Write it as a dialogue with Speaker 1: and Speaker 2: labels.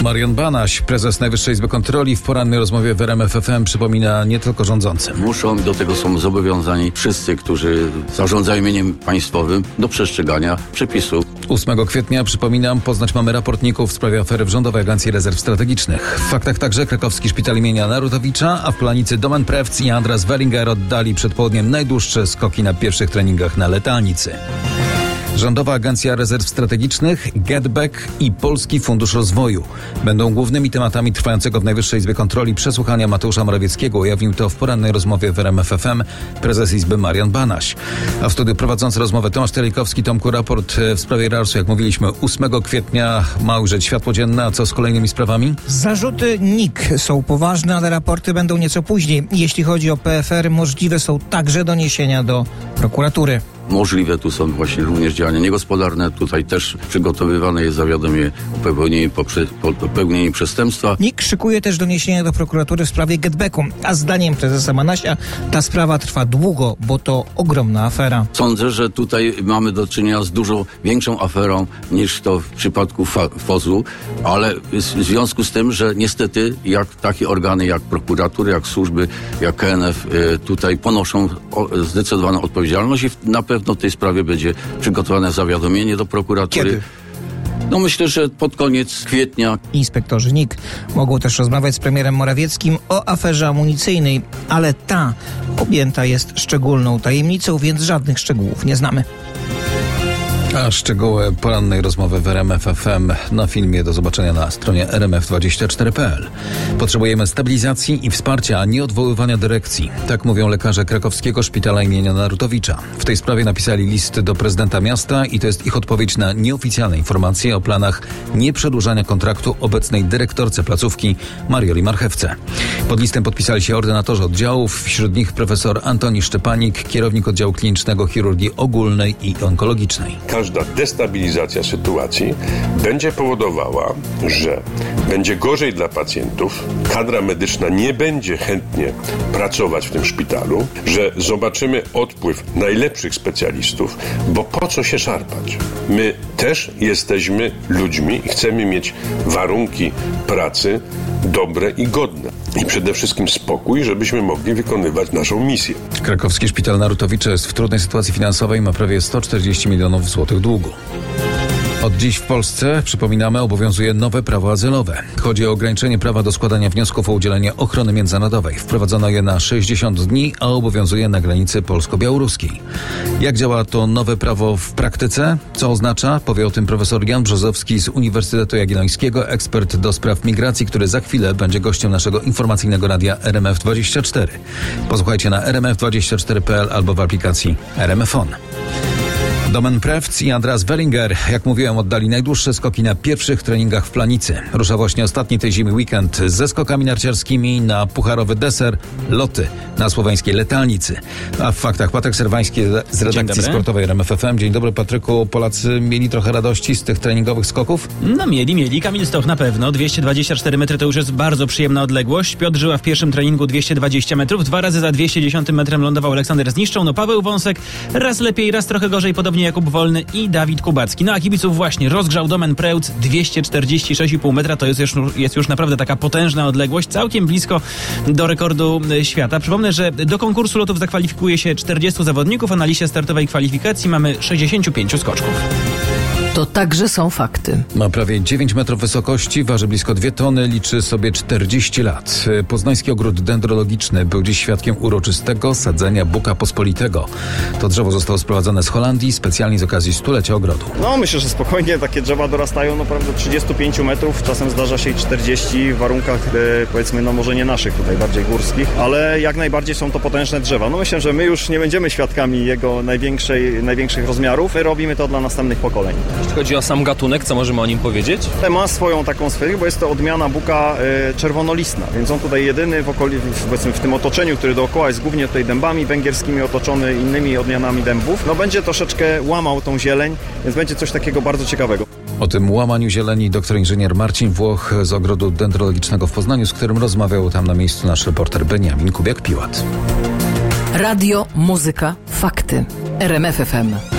Speaker 1: Marian Banaś, prezes Najwyższej Izby Kontroli, w porannej rozmowie w RMF FM przypomina nie tylko rządzącym.
Speaker 2: Muszą i do tego są zobowiązani wszyscy, którzy zarządzają mieniem państwowym, do przestrzegania przepisów.
Speaker 1: 8 kwietnia, przypominam, Poznać mamy raportników w sprawie afery w Rządowej Agencji Rezerw Strategicznych. W faktach także krakowski szpital imienia Narutowicza, a w Planicy Domen Prewc i Andras Wellinger oddali przed południem najdłuższe skoki na pierwszych treningach na letalnicy. Rządowa Agencja Rezerw Strategicznych, GetBack i Polski Fundusz Rozwoju będą głównymi tematami trwającego w Najwyższej Izbie Kontroli przesłuchania Mateusza Morawieckiego. Ujawnił to w porannej rozmowie w RMF FM prezes Izby Marian Banaś. A w studiu prowadzący rozmowę Tomasz Telikowski. Tomku, raport w sprawie RARS-u, jak mówiliśmy, 8 kwietnia ma ujrzeć światło dzienne, a co z kolejnymi sprawami?
Speaker 3: Zarzuty NIK są poważne, ale raporty będą nieco później. Jeśli chodzi o PFR, możliwe są także doniesienia do prokuratury.
Speaker 2: Możliwe tu są właśnie również działania niegospodarne. Tutaj też przygotowywane jest zawiadomienie o popełnieniu przestępstwa.
Speaker 3: NIK szykuje też doniesienia do prokuratury w sprawie GetBacku, a zdaniem prezesa Banasia ta sprawa trwa długo, bo to ogromna afera.
Speaker 2: Sądzę, że tutaj mamy do czynienia z dużo większą aferą niż to w przypadku FOZ-u, ale w związku z tym, że niestety jak takie organy jak prokuratury, jak służby, jak KNF tutaj ponoszą zdecydowaną odpowiedzialność i na pewno w tej sprawie będzie przygotowane zawiadomienie do prokuratury.
Speaker 3: Kiedy?
Speaker 2: No myślę, że pod koniec kwietnia.
Speaker 3: Inspektorzy NIK mogą też rozmawiać z premierem Morawieckim o aferze amunicyjnej, ale ta objęta jest szczególną tajemnicą, więc żadnych szczegółów nie znamy.
Speaker 1: A szczegóły porannej rozmowy w RMF FM na filmie do zobaczenia na stronie rmf24.pl. Potrzebujemy stabilizacji i wsparcia, a nie odwoływania dyrekcji. Tak mówią lekarze krakowskiego szpitala imienia Narutowicza. W tej sprawie napisali list do prezydenta miasta i to jest ich odpowiedź na nieoficjalne informacje o planach nieprzedłużania kontraktu obecnej dyrektorce placówki Marioli Marchewce. Pod listem podpisali się ordynatorzy oddziałów, wśród nich profesor Antoni Szczepanik, kierownik oddziału klinicznego chirurgii ogólnej i onkologicznej.
Speaker 4: Każda destabilizacja sytuacji będzie powodowała, że będzie gorzej dla pacjentów, kadra medyczna nie będzie chętnie pracować w tym szpitalu, że zobaczymy odpływ najlepszych specjalistów, bo po co się szarpać? My też jesteśmy ludźmi i chcemy mieć warunki pracy dobre i godne. I przede wszystkim spokój, żebyśmy mogli wykonywać naszą misję.
Speaker 1: Krakowski Szpital Narutowicza jest w trudnej sytuacji finansowej i ma prawie 140 milionów złotych długu. Od dziś w Polsce, przypominamy, obowiązuje nowe prawo azylowe. Chodzi o ograniczenie prawa do składania wniosków o udzielenie ochrony międzynarodowej. Wprowadzono je na 60 dni, a obowiązuje na granicy polsko-białoruskiej. Jak działa to nowe prawo w praktyce? Co oznacza? Powie o tym profesor Jan Brzozowski z Uniwersytetu Jagiellońskiego, ekspert do spraw migracji, który za chwilę będzie gościem naszego informacyjnego radia RMF24. Posłuchajcie na rmf24.pl albo w aplikacji RMF On. Domen Prewc i Andras Wellinger, jak mówiłem, oddali najdłuższe skoki na pierwszych treningach w Planicy. Rusza właśnie ostatni tej zimy weekend ze skokami narciarskimi na pucharowy deser, loty na słoweńskiej Letalnicy. A w faktach Patryk Serwański z redakcji sportowej RMF FM. Dzień dobry, Patryku. Polacy mieli trochę radości z tych treningowych skoków?
Speaker 5: No mieli. Kamil Stoch na pewno. 224 metry to już jest bardzo przyjemna odległość. Piotr Żyła w pierwszym treningu 220 metrów. 2 razy za 210 metrem lądował Aleksander Zniszczą. No Paweł Wąsek raz lepiej, raz trochę gorzej, podobnie Jakub Wolny i Dawid Kubacki. No a kibiców właśnie rozgrzał Domen Prewc, 246,5 metra, to jest już naprawdę taka potężna odległość, całkiem blisko do rekordu świata. Przypomnę, że do konkursu lotów zakwalifikuje się 40 zawodników, a na liście startowej kwalifikacji mamy 65 skoczków.
Speaker 6: To także są fakty.
Speaker 1: Ma prawie 9 metrów wysokości, waży blisko 2 tony, liczy sobie 40 lat. Poznański Ogród Dendrologiczny był dziś świadkiem uroczystego sadzenia buka pospolitego. To drzewo zostało sprowadzone z Holandii specjalnie z okazji 100-lecia ogrodu.
Speaker 7: No myślę, że spokojnie takie drzewa dorastają naprawdę 35 metrów, czasem zdarza się i 40 w warunkach powiedzmy może nie naszych tutaj, bardziej górskich, ale jak najbardziej są to potężne drzewa. No myślę, że my już nie będziemy świadkami jego największych rozmiarów, my robimy to dla następnych pokoleń.
Speaker 8: Jeśli chodzi o sam gatunek, co możemy o nim powiedzieć?
Speaker 7: Ma swoją taką sferę, bo jest to odmiana buka czerwonolistna, więc on tutaj jedyny w tym otoczeniu, który dookoła jest głównie tutaj dębami węgierskimi otoczony innymi odmianami dębów, no będzie troszeczkę łamał tą zieleń, więc będzie coś takiego bardzo ciekawego.
Speaker 1: O tym łamaniu zieleni doktor inżynier Marcin Włoch z Ogrodu Dendrologicznego w Poznaniu, z którym rozmawiał tam na miejscu nasz reporter Beniamin Kubiak-Piłat.
Speaker 6: Radio, muzyka, fakty. RMF FM.